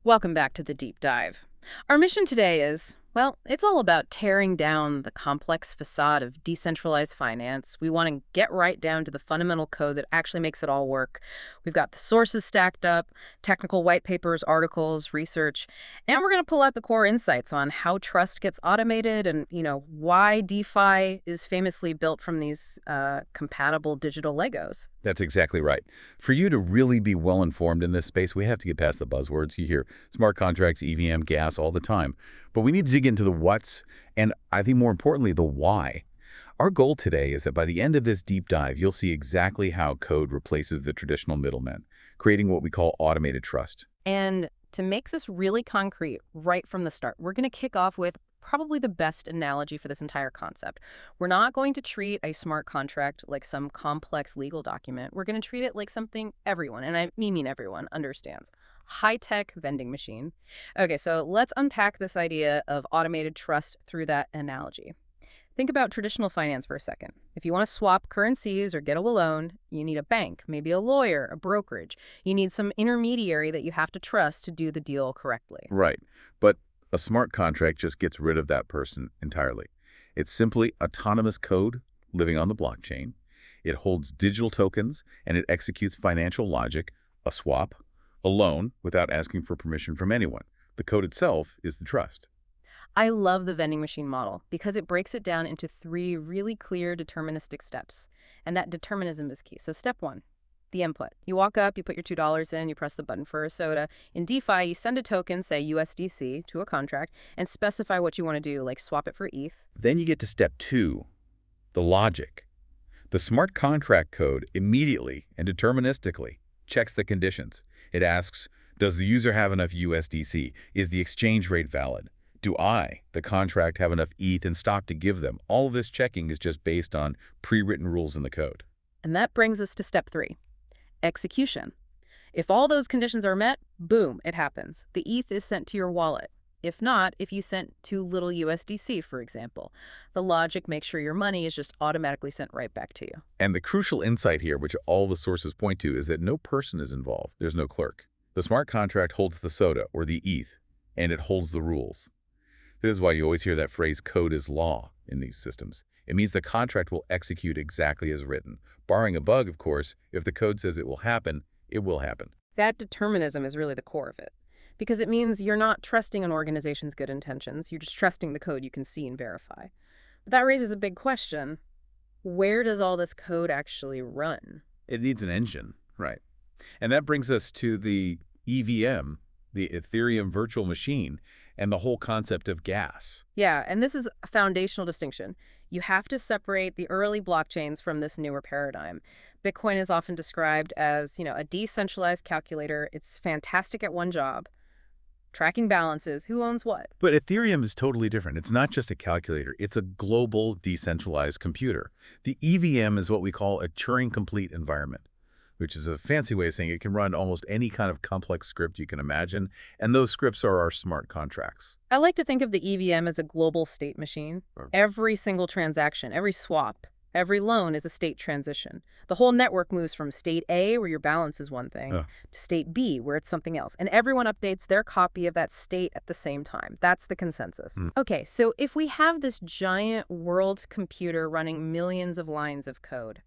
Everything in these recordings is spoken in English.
Welcome back to the deep dive. Our mission today is, well, it's all about tearing down the complex facade of decentralized finance. We want to get right down to the fundamental code that actually makes it all work. We've got the sources stacked up, technical white papers, articles, research, and we're going to pull out the core insights on how trust gets automated and, why DeFi is famously built from these compatible digital Legos. That's exactly right. For you to really be well-informed in this space, we have to get past the buzzwords. You hear smart contracts, EVM, gas all the time. But we need to dig into the what's and, I think more importantly, the why. Our goal today is that by the end of this deep dive, you'll see exactly how code replaces the traditional middlemen, creating what we call automated trust. And to make this really concrete right from the start, we're going to kick off with probably the best analogy for this entire concept. We're not going to treat a smart contract like some complex legal document. We're going to treat it like something everyone, and I mean everyone, understands. High-tech vending machine. Okay, so let's unpack this idea of automated trust through that analogy. Think about traditional finance for a second. If you want to swap currencies or get a loan, you need a bank, maybe a lawyer, a brokerage. You need some intermediary that you have to trust to do the deal correctly. Right. But a smart contract just gets rid of that person entirely. It's simply autonomous code living on the blockchain. It holds digital tokens, and it executes financial logic, a swap, a loan, without asking for permission from anyone. The code itself is the trust. I love the vending machine model because it breaks it down into three really clear deterministic steps. And that determinism is key. So step one, the input. You walk up, you put your $2 in, you press the button for a soda. In DeFi, you send a token, say USDC, to a contract, and specify what you want to do, like swap it for ETH. Then you get to step two, the logic. The smart contract code immediately and deterministically checks the conditions. It asks, does the user have enough USDC? Is the exchange rate valid? Do I, the contract, have enough ETH in stock to give them? All of this checking is just based on pre-written rules in the code. And that brings us to step three, execution. If all those conditions are met, boom, it happens. The ETH is sent to your wallet. If not, if you sent too little USDC, for example, the logic makes sure your money is just automatically sent right back to you. And the crucial insight here, which all the sources point to, is that no person is involved. There's no clerk. The smart contract holds the soda, or the ETH, and it holds the rules. This is why you always hear that phrase, code is law, in these systems. It means the contract will execute exactly as written. Barring a bug, of course, if the code says it will happen, it will happen. That determinism is really the core of it. Because it means you're not trusting an organization's good intentions. You're just trusting the code you can see and verify. But that raises a big question. Where does all this code actually run? It needs an engine, right? And that brings us to the EVM, the Ethereum virtual machine, and the whole concept of gas. Yeah, and this is a foundational distinction. You have to separate the early blockchains from this newer paradigm. Bitcoin is often described as, a decentralized calculator. It's fantastic at one job. Tracking balances, who owns what? But Ethereum is totally different. It's not just a calculator. It's a global decentralized computer. The EVM is what we call a Turing-complete environment, which is a fancy way of saying it can run almost any kind of complex script you can imagine, and those scripts are our smart contracts. I like to think of the EVM as a global state machine. Every single transaction, every swap, every loan is a state transition. The whole network moves from state A, where your balance is one thing, to state B, where it's something else. And everyone updates their copy of that state at the same time. That's the consensus. Okay, so if we have this giant world computer running millions of lines of code,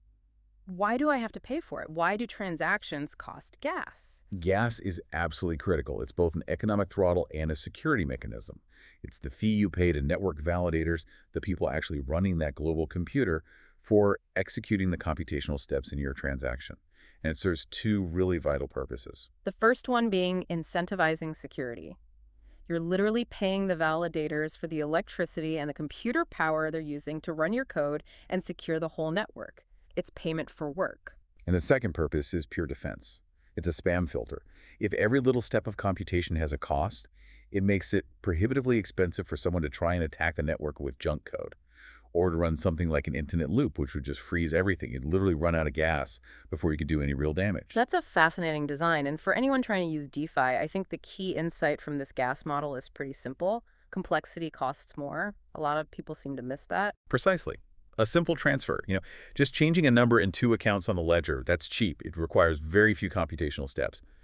why do I have to pay for it? Why do transactions cost gas? Gas is absolutely critical. It's both an economic throttle and a security mechanism. It's the fee you pay to network validators, the people actually running that global computer, for executing the computational steps in your transaction. And it serves two really vital purposes. The first one being incentivizing security. You're literally paying the validators for the electricity and the computer power they're using to run your code and secure the whole network. It's payment for work. And the second purpose is pure defense. It's a spam filter. If every little step of computation has a cost, it makes it prohibitively expensive for someone to try and attack the network with junk code, or to run something like an infinite loop, which would just freeze everything. You'd literally run out of gas before you could do any real damage. That's a fascinating design. And for anyone trying to use DeFi, I think the key insight from this gas model is pretty simple. Complexity costs more. A lot of people seem to miss that. Precisely. A simple transfer, just changing a number in two accounts on the ledger, that's cheap. It requires very few computational steps.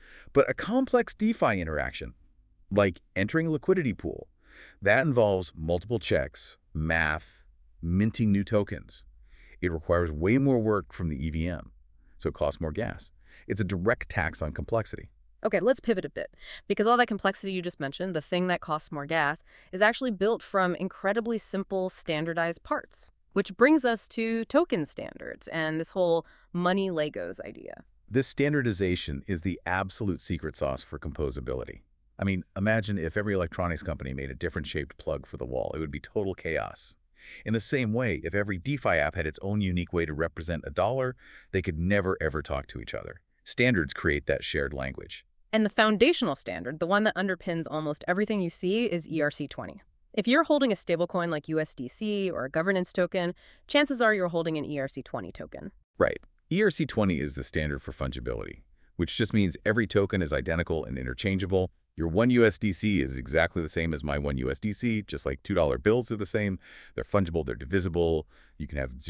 But a complex DeFi interaction, like entering a liquidity pool, that involves multiple checks, math, minting new tokens. It requires way more work from the EVM, so it costs more gas. It's a direct tax on complexity. Okay, let's pivot a bit, because all that complexity you just mentioned, the thing that costs more gas, is actually built from incredibly simple, standardized parts. Which brings us to token standards and this whole money Legos idea. This standardization is the absolute secret sauce for composability. I mean, imagine if every electronics company made a different shaped plug for the wall. It would be total chaos. In the same way, if every DeFi app had its own unique way to represent a dollar, they could never ever talk to each other. Standards create that shared language. And the foundational standard, the one that underpins almost everything you see, is ERC20. If you're holding a stablecoin like USDC or a governance token, chances are you're holding an ERC20 token. Right. ERC20 is the standard for fungibility, which just means every token is identical and interchangeable. Your one USDC is exactly the same as my one USDC, just like $2 bills are the same. They're fungible, they're divisible. You can have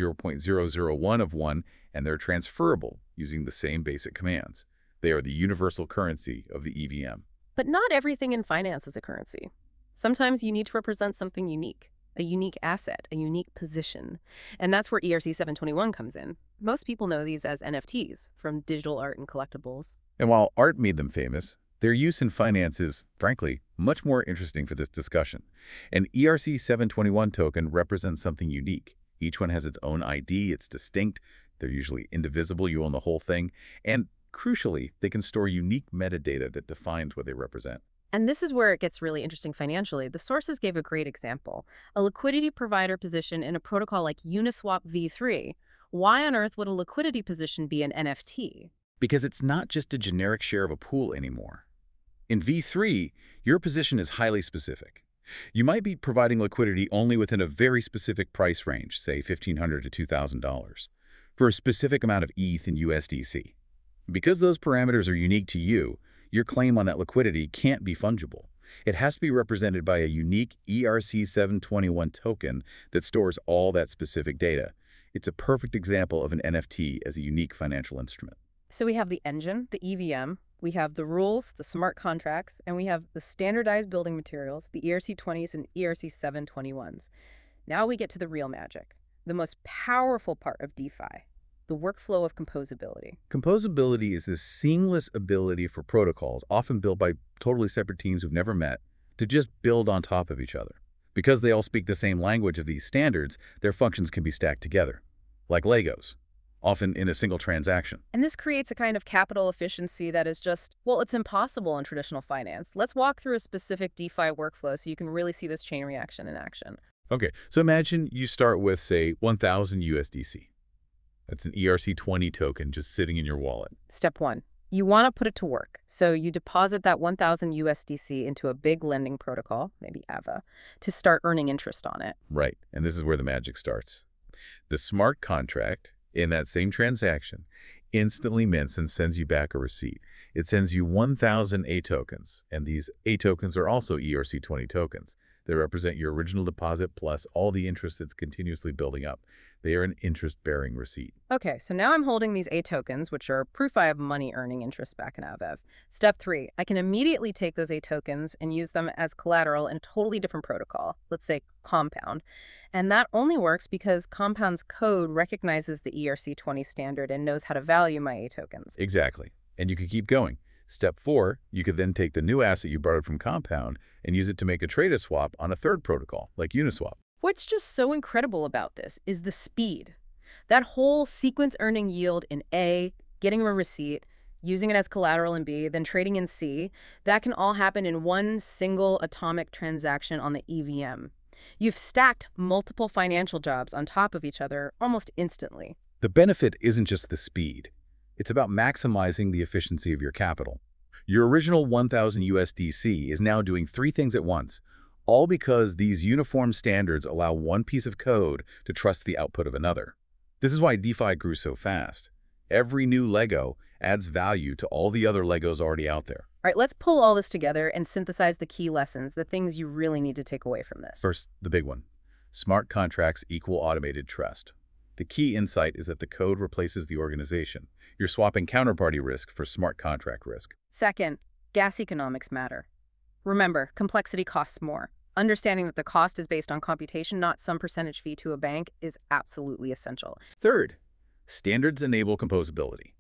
0.001 of one, and they're transferable using the same basic commands. They are the universal currency of the EVM. But not everything in finance is a currency. Sometimes you need to represent something unique, a unique asset, a unique position. And that's where ERC 721 comes in. Most people know these as NFTs, from digital art and collectibles. And while art made them famous, their use in finance is, frankly, much more interesting for this discussion. An ERC 721 token represents something unique. Each one has its own ID, it's distinct, they're usually indivisible, you own the whole thing, and crucially, they can store unique metadata that defines what they represent. And this is where it gets really interesting financially. The sources gave a great example. A liquidity provider position in a protocol like Uniswap v3. Why on earth would a liquidity position be an NFT? Because it's not just a generic share of a pool anymore. In V3, your position is highly specific. You might be providing liquidity only within a very specific price range, say $1,500 to $2,000, for a specific amount of ETH and USDC. Because those parameters are unique to you, your claim on that liquidity can't be fungible. It has to be represented by a unique ERC 721 token that stores all that specific data. It's a perfect example of an NFT as a unique financial instrument. So we have the engine, the EVM, we have the rules, the smart contracts, and we have the standardized building materials, the ERC20s and ERC 721s. Now we get to the real magic, the most powerful part of DeFi. The workflow of composability. Composability is this seamless ability for protocols, often built by totally separate teams who've never met, to just build on top of each other. Because they all speak the same language of these standards, their functions can be stacked together, like Legos, often in a single transaction. And this creates a kind of capital efficiency that is just, well, it's impossible in traditional finance. Let's walk through a specific DeFi workflow so you can really see this chain reaction in action. Okay, so imagine you start with, say, 1,000 USDC. That's an ERC20 token just sitting in your wallet. Step 1. You want to put it to work. So you deposit that 1,000 USDC into a big lending protocol, maybe AVA, to start earning interest on it. Right, and this is where the magic starts. The smart contract in that same transaction instantly mints and sends you back a receipt. It sends you 1,000 A tokens, and these A tokens are also ERC20 tokens. They represent your original deposit plus all the interest that's continuously building up. They are an interest-bearing receipt. Okay, so now I'm holding these A tokens, which are proof I have money earning interest back in AVEV. Step 3, I can immediately take those A tokens and use them as collateral in a totally different protocol, let's say Compound. And that only works because Compound's code recognizes the ERC20 standard and knows how to value my A tokens. Exactly. And you can keep going. Step 4, you could then take the new asset you borrowed from Compound and use it to make a trade swap on a third protocol, like Uniswap. What's just so incredible about this is the speed. That whole sequence earning yield in A, getting a receipt, using it as collateral in B, then trading in C, that can all happen in one single atomic transaction on the EVM. You've stacked multiple financial jobs on top of each other almost instantly. The benefit isn't just the speed. It's about maximizing the efficiency of your capital. Your original 1,000 USDC is now doing 3 things at once, all because these uniform standards allow one piece of code to trust the output of another. This is why DeFi grew so fast. Every new Lego adds value to all the other Legos already out there. All right, let's pull all this together and synthesize the key lessons, the things you really need to take away from this. First, the big one. Smart contracts equal automated trust. The key insight is that the code replaces the organization. You're swapping counterparty risk for smart contract risk. Second, gas economics matter. Remember, complexity costs more. Understanding that the cost is based on computation, not some percentage fee to a bank, is absolutely essential. Third, standards enable composability.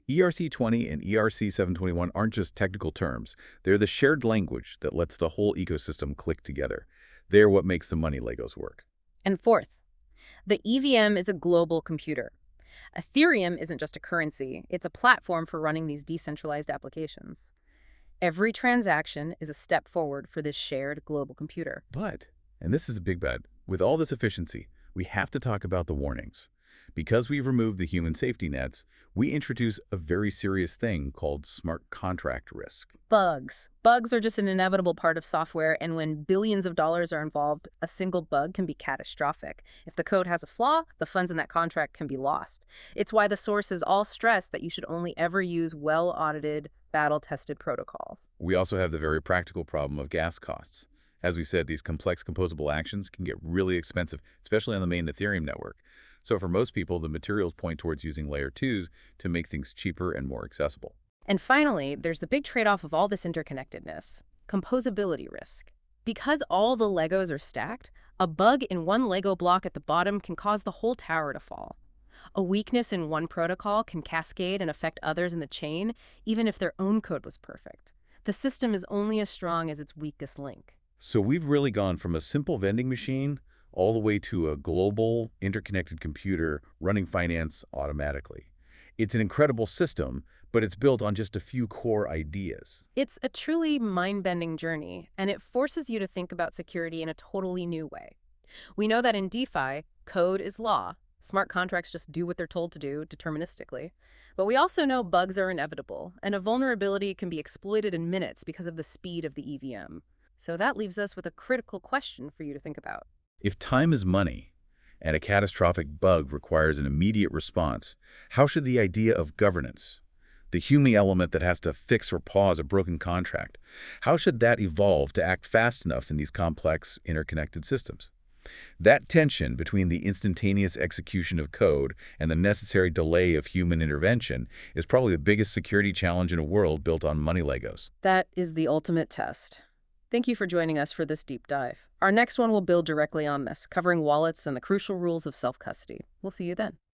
ERC-20 and ERC-721 aren't just technical terms. They're the shared language that lets the whole ecosystem click together. They're what makes the money Legos work. And fourth, the EVM is a global computer. Ethereum isn't just a currency, it's a platform for running these decentralized applications. Every transaction is a step forward for this shared global computer. But, and this is a big bet, with all this efficiency, we have to talk about the warnings. Because we've removed the human safety nets, we introduce a very serious thing called smart contract risk. Bugs. Bugs are just an inevitable part of software, and when billions of dollars are involved, a single bug can be catastrophic. If the code has a flaw, the funds in that contract can be lost. It's why the sources all stress that you should only ever use well-audited, battle-tested protocols. We also have the very practical problem of gas costs. As we said, these complex composable actions can get really expensive, especially on the main Ethereum network. So for most people, the materials point towards using layer 2s to make things cheaper and more accessible. And finally, there's the big trade-off of all this interconnectedness: composability risk. Because all the Legos are stacked, a bug in one Lego block at the bottom can cause the whole tower to fall. A weakness in one protocol can cascade and affect others in the chain, even if their own code was perfect. The system is only as strong as its weakest link. So we've really gone from a simple vending machine all the way to a global, interconnected computer running finance automatically. It's an incredible system, but it's built on just a few core ideas. It's a truly mind-bending journey, and it forces you to think about security in a totally new way. We know that in DeFi, code is law. Smart contracts just do what they're told to do deterministically. But we also know bugs are inevitable, and a vulnerability can be exploited in minutes because of the speed of the EVM. So that leaves us with a critical question for you to think about. If time is money, and a catastrophic bug requires an immediate response, how should the idea of governance, the human element that has to fix or pause a broken contract, how should that evolve to act fast enough in these complex, interconnected systems? That tension between the instantaneous execution of code and the necessary delay of human intervention is probably the biggest security challenge in a world built on money Legos. That is the ultimate test. Thank you for joining us for this deep dive. Our next one will build directly on this, covering wallets and the crucial rules of self-custody. We'll see you then.